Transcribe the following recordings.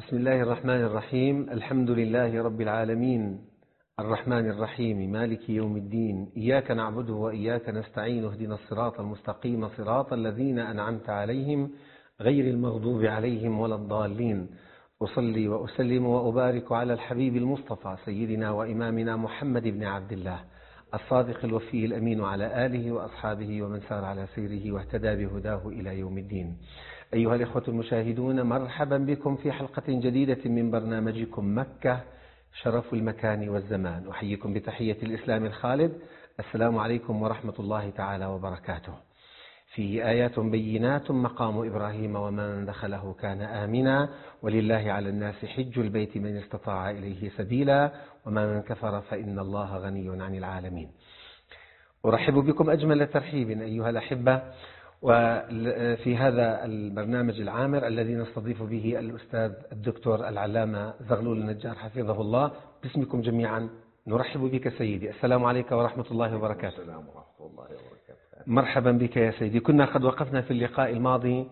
بسم الله الرحمن الرحيم. الحمد لله رب العالمين، الرحمن الرحيم، مالك يوم الدين. إياك نعبد وإياك نستعين، اهدنا الصراط المستقيم، صراط الذين أنعمت عليهم غير المغضوب عليهم ولا الضالين. أصلي وأسلم وأبارك على الحبيب المصطفى سيدنا وإمامنا محمد بن عبد الله الصادق الوفي الأمين، وعلى آله وأصحابه ومن سار على سيره واهتدى بهداه إلى يوم الدين. أيها الإخوة المشاهدون، مرحبا بكم في حلقة جديدة من برنامجكم مكة شرف المكان والزمان. أحييكم بتحية الإسلام الخالد، السلام عليكم ورحمة الله تعالى وبركاته. فيه آيات بينات مقام إبراهيم ومن دخله كان آمنا، ولله على الناس حج البيت من استطاع إليه سبيلا، ومن كفر فإن الله غني عن العالمين. أرحب بكم أجمل ترحيب أيها الأحبة، وفي هذا البرنامج العامر الذي نستضيف به الأستاذ الدكتور العلامة زغلول النجار حفظه الله. باسمكم جميعا نرحب بك سيدي. السلام عليكم ورحمة الله وبركاته. السلام ورحمة الله وبركاته. مرحبا بك يا سيدي. كنا قد وقفنا في اللقاء الماضي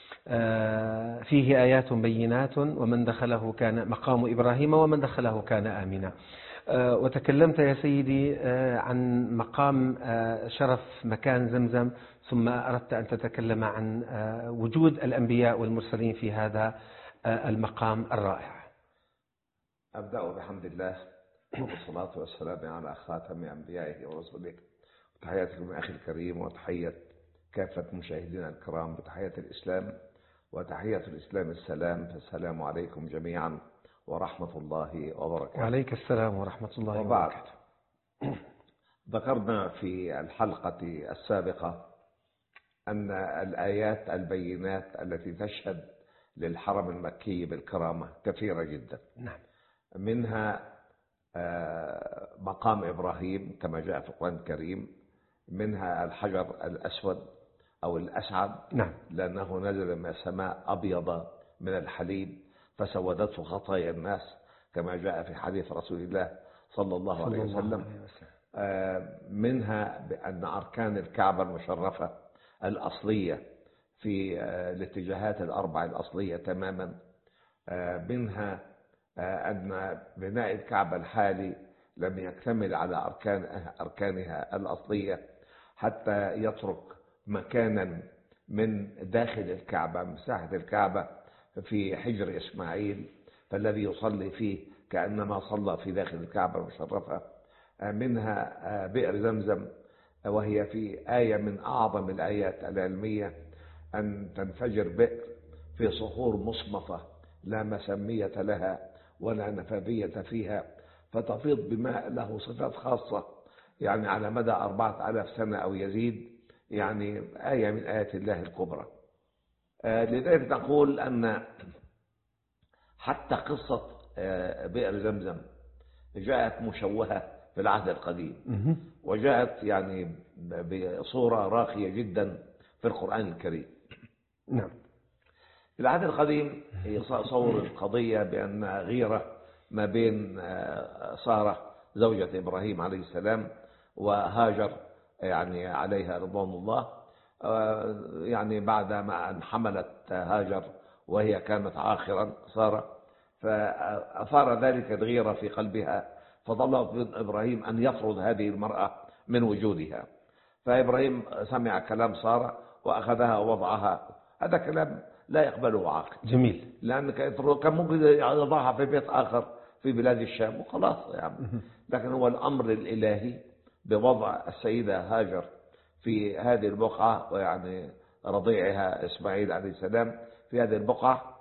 فيه آيات بينات ومن دخله كان مقام إبراهيم ومن دخله كان آمنا، وتكلمت يا سيدي عن مقام شرف مكان زمزم، ثم أردت أن تتكلم عن وجود الأنبياء والمرسلين في هذا المقام الرائع. أبدأ بحمد الله والصلاة والسلام على خاتم أنبيائه ورسوله، وتحياتكم أخي الكريم، وتحية كافة مشاهدينا الكرام بتحية الإسلام، وتحية الإسلام السلام، فالسلام عليكم جميعا ورحمة الله وبركاته. وعليك السلام ورحمة الله وبركاته. ذكرنا في الحلقة السابقة أن الآيات البينات التي تشهد للحرم المكي بالكرامة كثيرة جدا. نعم. منها مقام إبراهيم كما جاء في القرآن الكريم، منها الحجر الأسود أو الأسعد، نعم، لأنه نزل من السماء أبيض من الحليب فسودته خطايا الناس كما جاء في حديث رسول الله صلى الله عليه وسلم. منها بأن أركان الكعبة المشرفة الأصلية في الاتجاهات الأربع الأصلية تماما. منها أن بناء الكعبة الحالي لم يكتمل على أركانها الأصلية حتى يترك مكانا من داخل الكعبة، مساحة الكعبة في حجر إسماعيل، فالذي يصلي فيه كأنما صلى في داخل الكعبة المشرفة. منها بئر زمزم، وهي في آية من أعظم الآيات العلمية، أن تنفجر بئر في صخور مصمتة لا مسمية لها ولا نفاذية فيها، فتفيض بماء له صفات خاصة، يعني على مدى 4000 سنة أو يزيد، يعني آية من آيات الله الكبرى. لذلك نقول أن حتى قصة بئر زمزم جاءت مشوهة في العهد القديم، وجاءت يعني بصورة راقية جدا في القرآن الكريم. نعم. في العهد القديم صور القضية بأن غيرة ما بين سارة زوجة إبراهيم عليه السلام وهاجر يعني عليها رضوان الله، يعني بعد ما أن حملت هاجر وهي كانت عاخرا سارة، فأثار ذلك الغيرة في قلبها، فطلب إبراهيم أن يطرد هذه المرأة من وجودها. فإبراهيم سمع كلام سارة وأخذها ووضعها. هذا كلام لا يقبله عاقل. جميل. لأن كان ممكن يضعها في بيت آخر في بلاد الشام وخلاص يعني. لكن هو الأمر الإلهي بوضع السيدة هاجر في هذه البقعة، ويعني رضيعها إسماعيل عليه السلام في هذه البقعة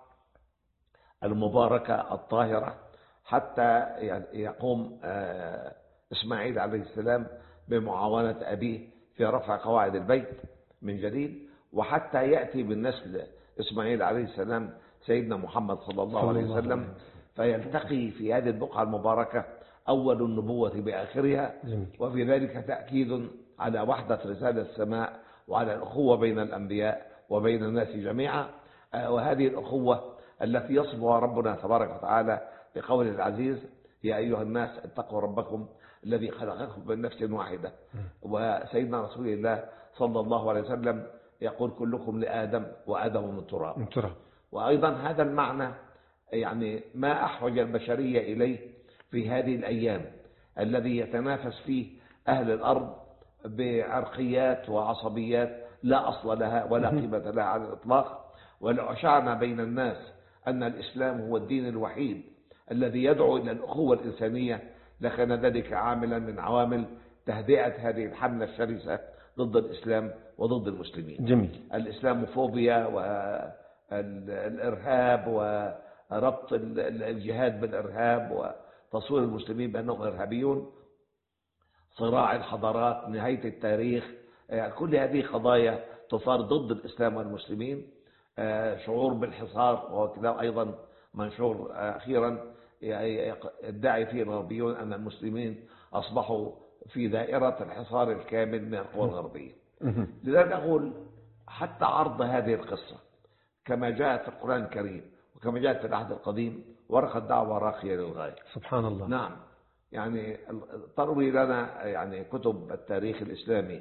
المباركة الطاهرة، حتى يقوم إسماعيل عليه السلام بمعاونة أبيه في رفع قواعد البيت من جديد، وحتى يأتي بالنسل إسماعيل عليه السلام سيدنا محمد صلى الله عليه وسلم، فيلتقي في هذه البقعة المباركة أول النبوة بآخرها. وفي ذلك تأكيد على وحدة رسالة السماء وعلى الأخوة بين الأنبياء وبين الناس جميعا، وهذه الأخوة التي يصفها ربنا تبارك وتعالى بقوله العزيز: يا أيها الناس اتقوا ربكم الذي خلقكم من نفس واحدة. وسيدنا رسول الله صلى الله عليه وسلم يقول: كلكم لآدم وآدم من تراب. وأيضا هذا المعنى يعني ما أحوج البشرية إليه في هذه الأيام، الذي يتنافس فيه أهل الأرض بعرقيات وعصبيات لا أصل لها ولا قيمة لها على الإطلاق. ولو أشعنا بين الناس أن الإسلام هو الدين الوحيد الذي يدعو إلى الأخوة الإنسانية لكان ذلك عاملا من عوامل تهدئة هذه الحملة الشرسة ضد الإسلام وضد المسلمين. جميل. الإسلاموفوبيا والإرهاب وربط الجهاد بالإرهاب وتصوير المسلمين بأنهم إرهابيون، صراع الحضارات، نهاية التاريخ، كل هذه قضايا تثار ضد الإسلام والمسلمين. شعور بالحصار وكذا أيضا منشور أخيرا يدعي فيه الغربيون أن المسلمين أصبحوا في دائرة الحصار الكامل من القوى الغربية. لذلك أقول حتى عرض هذه القصة كما جاءت في القرآن الكريم وكما جاءت في العهد القديم ورقة دعوة راقية للغاية. سبحان الله. نعم، يعني تروي لنا يعني كتب التاريخ الإسلامي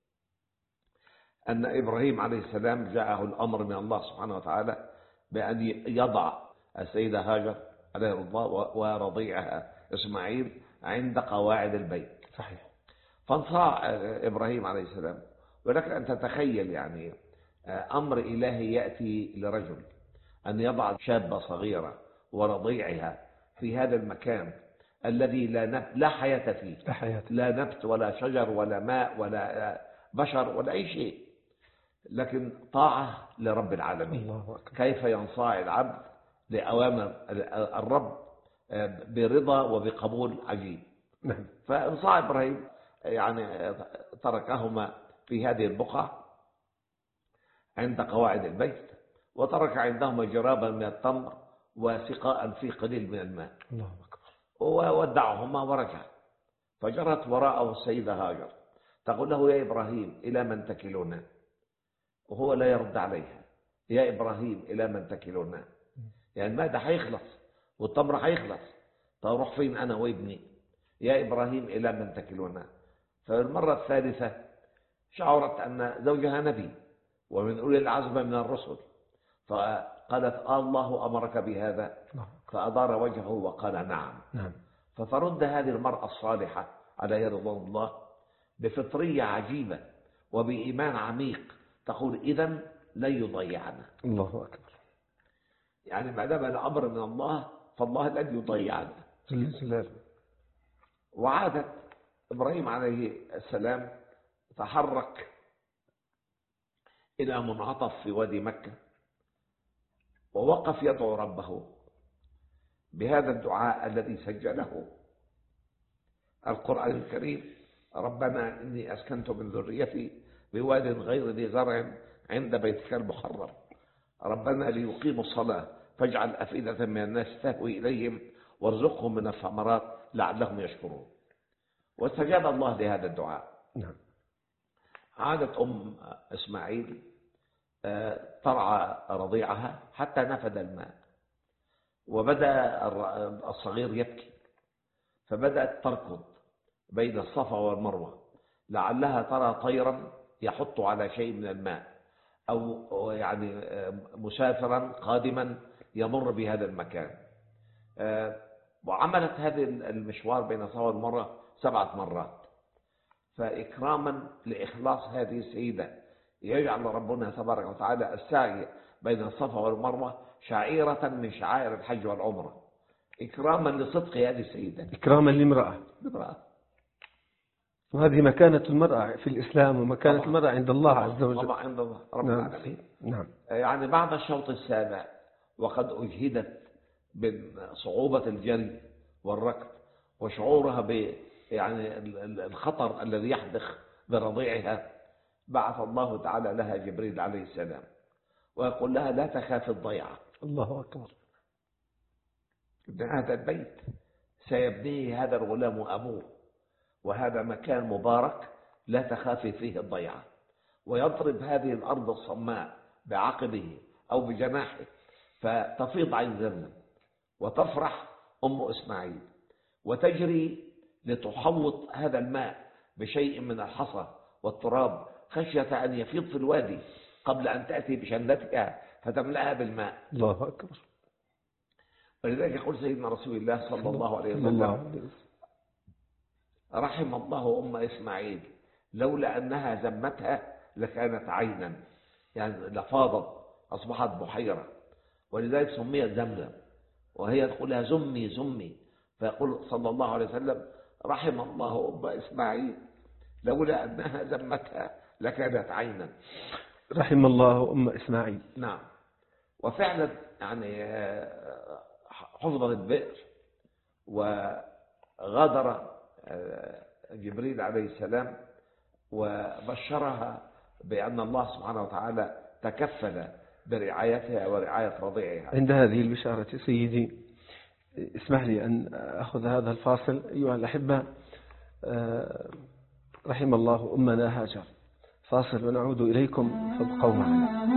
أن إبراهيم عليه السلام جاءه الأمر من الله سبحانه وتعالى بأن يضع السيدة هاجر عليه الله ورضيعها إسماعيل عند قواعد البيت. صحيح. فانصاع إبراهيم عليه السلام. ولكن أن تتخيل يعني أمر إلهي يأتي لرجل أن يضع شابة صغيرة ورضيعها في هذا المكان الذي لا حياة فيه، لا نبت ولا شجر ولا ماء ولا بشر ولا أي شيء، لكن طاعة لرب العالمين. الله أكبر. كيف ينصاع العبد لأوامر الرب برضا وبقبول عجيب. فانصاع إبراهيم يعني تركهما في هذه البقعة عند قواعد البيت، وترك عندهما جرابا من التمر وسقاء فيه قليل من الماء. الله أكبر. وودعهما ورجع. فجرت وراءه السيدة هاجر تقول له: يا إبراهيم إلى من تكلنا؟ وهو لا يرد عليها. يا إبراهيم إلى من تكلنا؟ يعني الماء ده هيخلص والتمر هيخلص، فأروح فين أنا وابني؟ يا إبراهيم إلى من تكلنا؟ فالمرة الثالثة شعرت أن زوجها نبي ومن أولي العزم من الرسل، فقالت: الله أمرك بهذا؟ فأدار وجهه وقال: نعم. فترد هذه المرأة الصالحة عليها رضوان الله بفطرية عجيبة وبإيمان عميق تقول: إذن لن يضيعنا. الله أكبر. يعني ما دام الأمر من الله فالله لن يضيعنا. وعادت إبراهيم عليه السلام تحرك إلى منعطف في وادي مكة ووقف يدعو ربه بهذا الدعاء الذي سجله القرآن الكريم: ربنا إني أسكنت من ذريتي بواد غير ذي زرع عند بيتك المحرم ربنا ليقيموا الصلاة فاجعل أفئدة من الناس تهوي إليهم وارزقهم من الثمرات لعلهم يشكرون. واستجاب الله لهذا الدعاء. عادت إسماعيل ترعى رضيعها حتى نفد الماء، وبدأ الصغير يبكي، فبدأت تركض بين الصفا والمروة لعلها ترى طيرا يحط على شيء من الماء، أو يعني مسافرا قادما يمر بهذا المكان. وعملت هذه المشوار بين الصفا والمروة 7 مرات. فإكراما لإخلاص هذه السيدة يجعل ربنا تبارك وتعالى السعي بين الصفا والمروة شعيرة من شعائر الحج والعمرة، إكراما لصدق هذه السيدة، إكراما لامرأة. وهذه مكانة المرأة في الإسلام ومكانة المرأة عند الله عز وجل. طبعا عند الله رب العالمين. نعم. يعني بعد الشوط السابع وقد أجهدت من صعوبة الجري والركض وشعورها يعني الخطر الذي يحدق برضيعها، بعث الله تعالى لها جبريل عليه السلام ويقول لها: لا تخاف الضيعة. الله أكبر. هذا البيت سيبنيه هذا الغلام أبوه، وهذا مكان مبارك لا تخافي فيه الضيعة. ويضرب هذه الأرض الصماء بعقبه أو بجناحه فتفيض عين زمزم، وتفرح إسماعيل وتجري لتحوط هذا الماء بشيء من الحصى والتراب خشية أن يفيض في الوادي قبل أن تأتي بشندتها فتملأها بالماء. الله أكبر. ولذلك يقول سيدنا رسول الله صلى الله عليه وسلم: رحم الله أم إسماعيل لولا أنها ذمتها لكانت عينا، يعني لفاضت أصبحت بحيرة، ولذلك سميت زمزم، وهي تقول لها زمي زمي، فيقول صلى الله عليه وسلم: رحم الله أم إسماعيل لولا أنها ذمتها لكانت عينا. رحم الله أم إسماعيل. نعم. وفعلا يعني حفظت البئر، وغادر جبريل عليه السلام وبشرها بأن الله سبحانه وتعالى تكفل برعايتها ورعاية رضيعها. عند هذه البشارة سيدي اسمح لي أن أخذ هذا الفاصل. أيها الأحبة، رحم الله أمنا هاجر. فاصل ونعود إليكم، فابقوا معنا.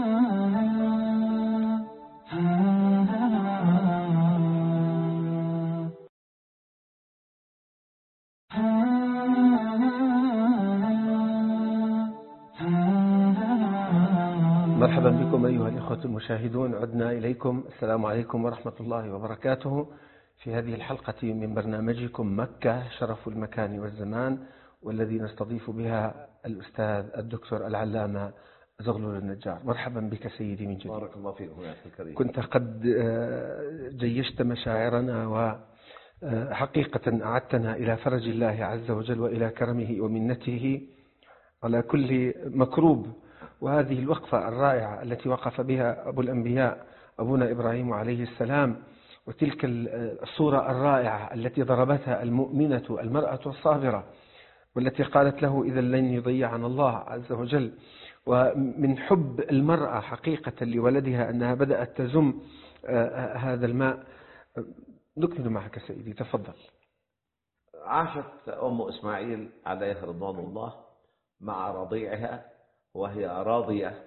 مرحبا بكم أيها الإخوة المشاهدون، عدنا إليكم. السلام عليكم ورحمة الله وبركاته في هذه الحلقة من برنامجكم مكة شرف المكان والزمان، والذي نستضيف بها الأستاذ الدكتور العلامة زغلول النجار. مرحبا بك سيدي من جديد. بارك الله فيكم يا أخي الكريم. كنت قد جيشت مشاعرنا، وحقيقة أعدتنا إلى فرج الله عز وجل وإلى كرمه ومنته على كل مكروب. وهذه الوقفة الرائعة التي وقف بها أبو الأنبياء أبونا إبراهيم عليه السلام، وتلك الصورة الرائعة التي ضربتها المؤمنة المرأة الصابرة، والتي قالت له: إذا لن يضيعنا الله عز وجل. ومن حب المرأة حقيقة لولدها أنها بدأت تزم هذا الماء. نكمل معك سيدي، تفضل. عاشت أم إسماعيل عليها رضوان الله مع رضيعها وهي راضية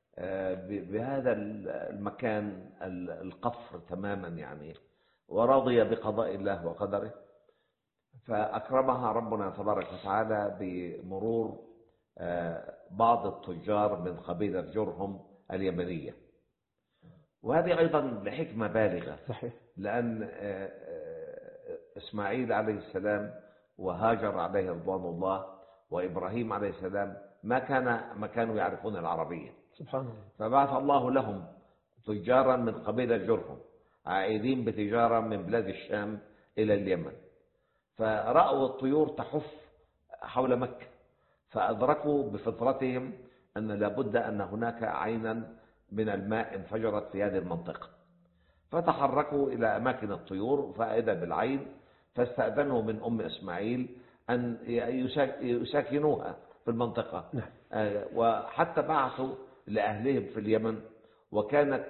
بهذا المكان القفر تماما يعني، وراضية بقضاء الله وقدره. فأكرمها ربنا تبارك وتعالى بمرور بعض التجار من قبيلة جرهم اليمنية، وهذه أيضا لحكمة بالغة. صحيح. لأن إسماعيل عليه السلام وهاجر عليه رضوان الله وإبراهيم عليه السلام ما كانوا يعرفون العربية، سبحان الله. فبعث الله لهم تجارا من قبيلة جرهم عائدين بتجارة من بلاد الشام إلى اليمن، فرأوا الطيور تحف حول مكة، فأدركوا بفطرتهم أن لابد أن هناك عينا من الماء انفجرت في هذه المنطقة، فتحركوا إلى أماكن الطيور فإذا بالعين، فاستأذنوا من أم إسماعيل أن يساكنوها في المنطقة. وحتى بعثوا لأهلهم في اليمن، وكانت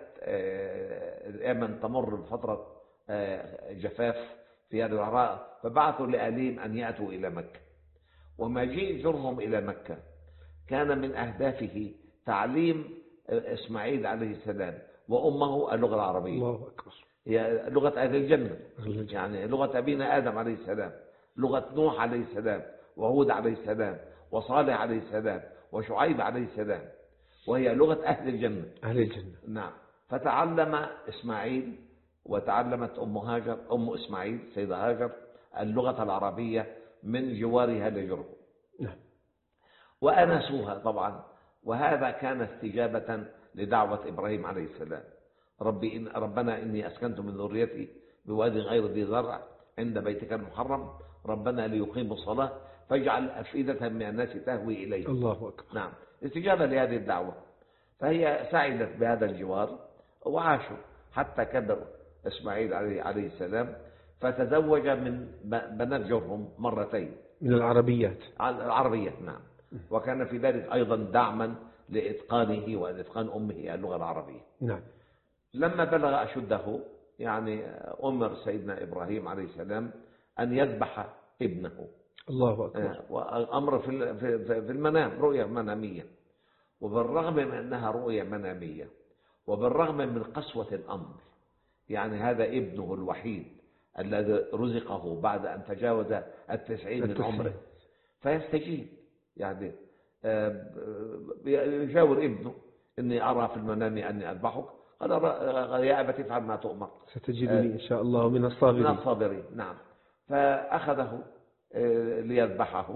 اليمن تمر بفترة جفاف في هذا العراء، فبعثوا لأهلهم أن يأتوا إلى مكة. ومجيء جرهم إلى مكة كان من أهدافه تعليم إسماعيل عليه السلام وأمه اللغة العربية. الله أكبر. هي لغة أهل الجنة، يعني لغة أبينا آدم عليه السلام، لغة نوح عليه السلام، وهود عليه السلام، وصالح عليه السلام، وشعيب عليه السلام، وهي لغة أهل الجنة. أهل الجنة. نعم. فتعلم إسماعيل وتعلمت أم إسماعيل سيدة هاجر اللغة العربية من جوارها لجرهم. نعم. وأنسوها طبعا، وهذا كان استجابة لدعوة إبراهيم عليه السلام: ربنا إني أسكنت من ذريتي بواد غير ذي زرع عند بيتك المحرم ربنا ليقيموا الصلاة فاجعل أفئدة من الناس تهوي إليه. الله أكبر. نعم. استجابة لهذه الدعوة، فهي سعدت بهذا الجوار، وعاشوا حتى كبر إسماعيل عليه السلام، فتزوج من بنات جرهم مرتين من العربيات. نعم. وكان في ذلك أيضا دعما لإتقانه وإتقان أمه اللغة العربية. نعم. لما بلغ أشده يعني أمر سيدنا إبراهيم عليه السلام أن يذبح ابنه. الله أكبر. وأمر في المنام، رؤية منامية. وبالرغم من أنها رؤية منامية، وبالرغم من قسوة الأمر، يعني هذا ابنه الوحيد الذي رزقه بعد أن تجاوز 90 من عمره، فيستجيب. يعني يشاور ابنه: إني أرى في المنام أني أذبحك، قال يا أبت افعل ما تؤمر ستجدني إن شاء الله من الصابرين. نعم. فأخذه ليذبحه،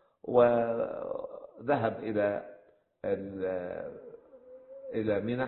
وذهب إلى منى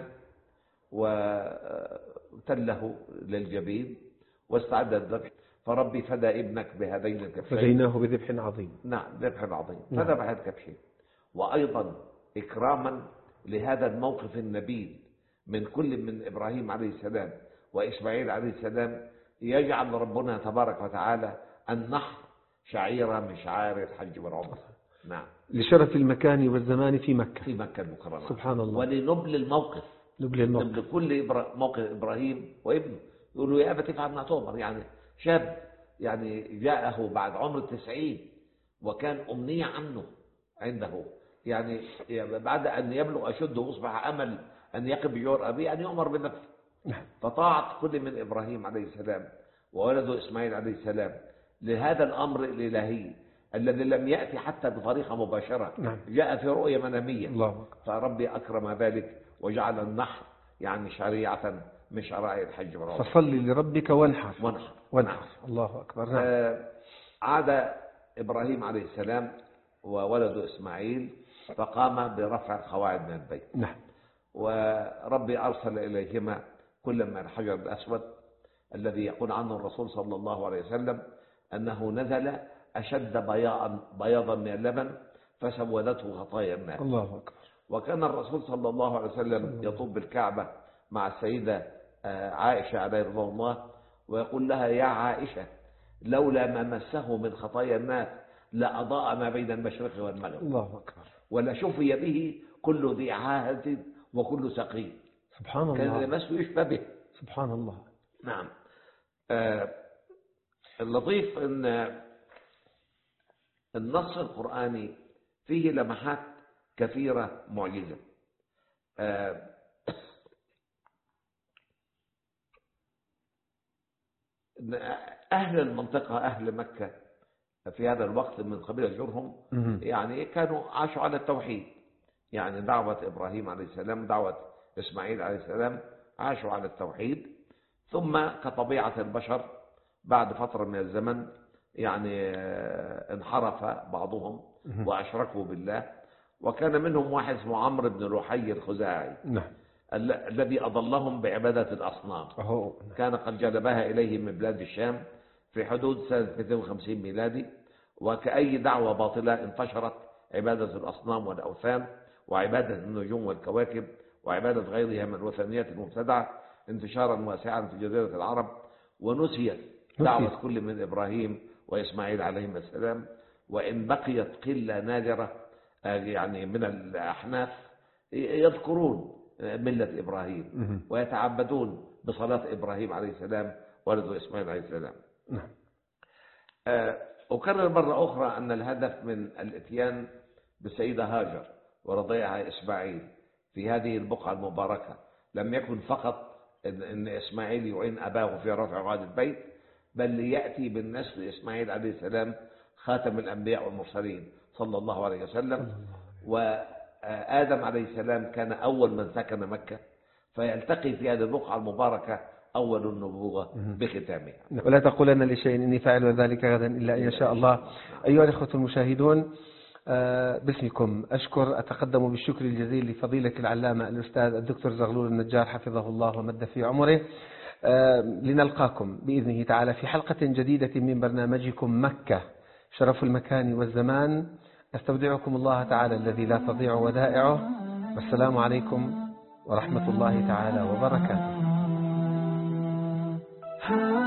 وتله للجبين واستعد الذبح. فربي فدى ابنك بهذين الكبشين، فديناه بذبح عظيم. نعم، ذبح عظيم. فذبح الكبشين. وأيضا إكراما لهذا الموقف النبيل من كل من إبراهيم عليه السلام وإسماعيل عليه السلام، يجعل ربنا تبارك وتعالى النحر شعيرة من شعائر الحج والعمرة. نعم، لشرف المكان والزمان في مكة المكرمة. سبحان الله. ولنبل الموقف، نبل كل موقف إبراهيم وابنه. يقولوا يا أبت افعل ما تؤمر. يعني شاب يعني جاءه بعد عمر 90 وكان أمنية عنده يعني بعد أن يبلغ أشده وأصبح أمل أن يقف بجوار أبيه أن يؤمر بالنفس. فطاعت كل من إبراهيم عليه السلام وولده إسماعيل عليه السلام لهذا الأمر الإلهي الذي لم يأتي حتى بطريقة مباشرة. جاء في رؤية منامية. فربي أكرم ذلك وجعل النحر يعني شريعة من شرائع الحج والعمرة. فصل لربك وانحر. الله أكبر. عاد إبراهيم عليه السلام وولده إسماعيل فقام برفع القواعد من البيت. وربي أرسل إليهما كل من الحجر الأسود الذي يقول عنه الرسول صلى الله عليه وسلم أنه نزل أشد بياضا من اللبن فسودته خطايا الناس. الله أكبر. وكان الرسول صلى الله عليه وسلم يطوف بالكعبة مع السيدة عائشة عليه رضوان الله ويقول لها يا عائشة لولا ما مسه من خطايا الناس لأضاء ما بين المشرق والمغرب. الله أكبر. ولشفي به كل ذي عاهة وكل سقيم. سبحان الله. كان المسه يشفى به. سبحان الله. نعم. اللطيف أن النص القرآني فيه لمحات كثيرة معجزة. أهل المنطقة أهل مكة في هذا الوقت من قبيلة جرهم يعني كانوا عاشوا على التوحيد. يعني دعوة إبراهيم عليه السلام دعوة إسماعيل عليه السلام عاشوا على التوحيد. ثم كطبيعة البشر بعد فترة من الزمن يعني انحرف بعضهم وأشركوا بالله. وكان منهم واحد اسمه عمرو بن لحي الخزاعي الذي أضلهم بعبادة الأصنام. كان قد جلبها إليه من بلاد الشام في حدود سنة 250 ميلادي. وكأي دعوة باطلة انتشرت عبادة الأصنام والأوثان وعبادة النجوم والكواكب وعبادة غيرها من الوثنيات المبتدعة انتشارا واسعا في جزيرة العرب. ونسيت دعوة كل من إبراهيم وإسماعيل عليهما السلام. وإن بقيت قلة نادرة يعني من الأحناف يذكرون ملة إبراهيم ويتعبدون بصلاة إبراهيم عليه السلام ولده إسماعيل عليه السلام. أكرر مرة أخرى أن الهدف من الإتيان بالسيدة هاجر ورضيعها إسماعيل في هذه البقعة المباركة لم يكن فقط أن إسماعيل يعين أباه في رفع قواعد البيت، بل ليأتي بالنسل إسماعيل عليه السلام خاتم الأنبياء والمرسلين صلى الله عليه وسلم. وآدم عليه السلام كان أول من سكن مكة فيلتقي في هذه البقعة المباركة أول النبوة بختامها. ولا تقولن لشيء إني فاعل ذلك غدا إلا إن شاء الله. أيها الإخوة المشاهدون، باسمكم أتقدم بالشكر الجزيل لفضيلة العلامة الأستاذ الدكتور زغلول النجار حفظه الله ومد في عمره. لنلقاكم بإذنه تعالى في حلقة جديدة من برنامجكم مكة شرف المكان والزمان. أستودعكم الله تعالى الذي لا تضيع ودائعه. والسلام عليكم ورحمة الله تعالى وبركاته.